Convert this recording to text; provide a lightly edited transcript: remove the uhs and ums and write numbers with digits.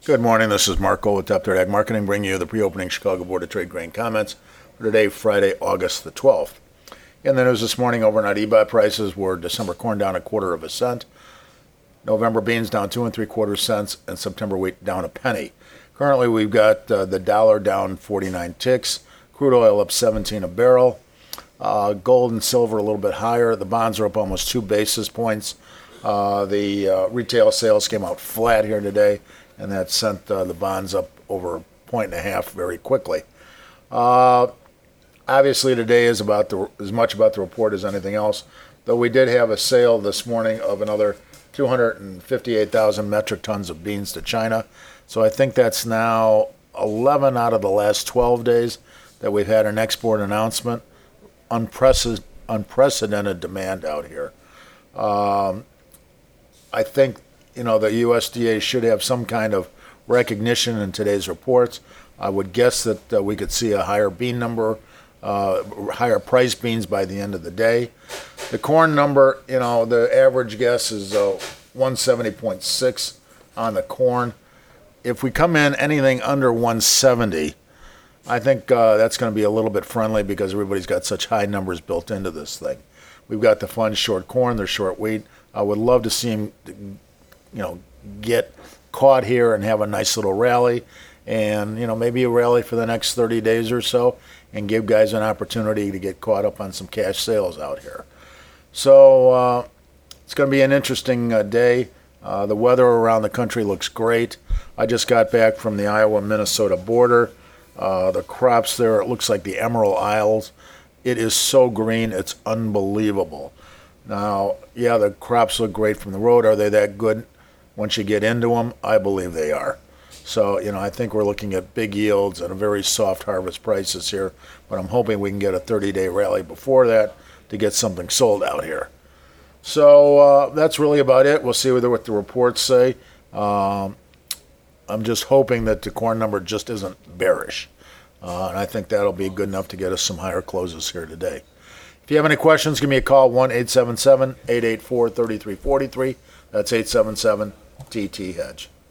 Good morning. This is Marco with Top Third Ag Marketing, bringing you the pre-opening Chicago Board of Trade grain comments for today, Friday, August the 12th. In the news this morning, overnight EBOT prices were December corn down 1/4 cent, November beans down 2 3/4 cents, and September wheat down a penny. Currently, we've got the dollar down 49 ticks, crude oil up 17 a barrel, gold and silver a little bit higher. The bonds are up almost 2 basis points. The retail sales came out flat here today, and that sent the bonds up over 1.5 very quickly. Obviously, today is about as much about the report as anything else, though we did have a sale this morning of another 258,000 metric tons of beans to China. So I think that's now 11 out of the last 12 days that we've had an export announcement. Unprecedented demand out here. I think, the USDA should have some kind of recognition in today's reports. I would guess that we could see a higher bean number, higher price beans by the end of the day. The corn number, the average guess is 170.6 on the corn. If we come in anything under 170, I think that's going to be a little bit friendly because everybody's got such high numbers built into this thing. We've got the funds short corn, they're short wheat. I would love to see him, get caught here and have a nice little rally, and maybe a rally for the next 30 days or so, and give guys an opportunity to get caught up on some cash sales out here. So it's going to be an interesting day. The weather around the country looks great. I just got back from the Iowa-Minnesota border. The crops there, it looks like the Emerald Isles. It is so green, it's unbelievable. Now, yeah, the crops look great from the road. Are they that good once you get into them? I believe they are. So, I think we're looking at big yields and a very soft harvest prices here, but I'm hoping we can get a 30-day rally before that to get something sold out here. So that's really about it. We'll see what the reports say. I'm just hoping that the corn number just isn't bearish. And I think that'll be good enough to get us some higher closes here today. If you have any questions, give me a call, 1-877-884-3343. That's 877-TT-HEDGE.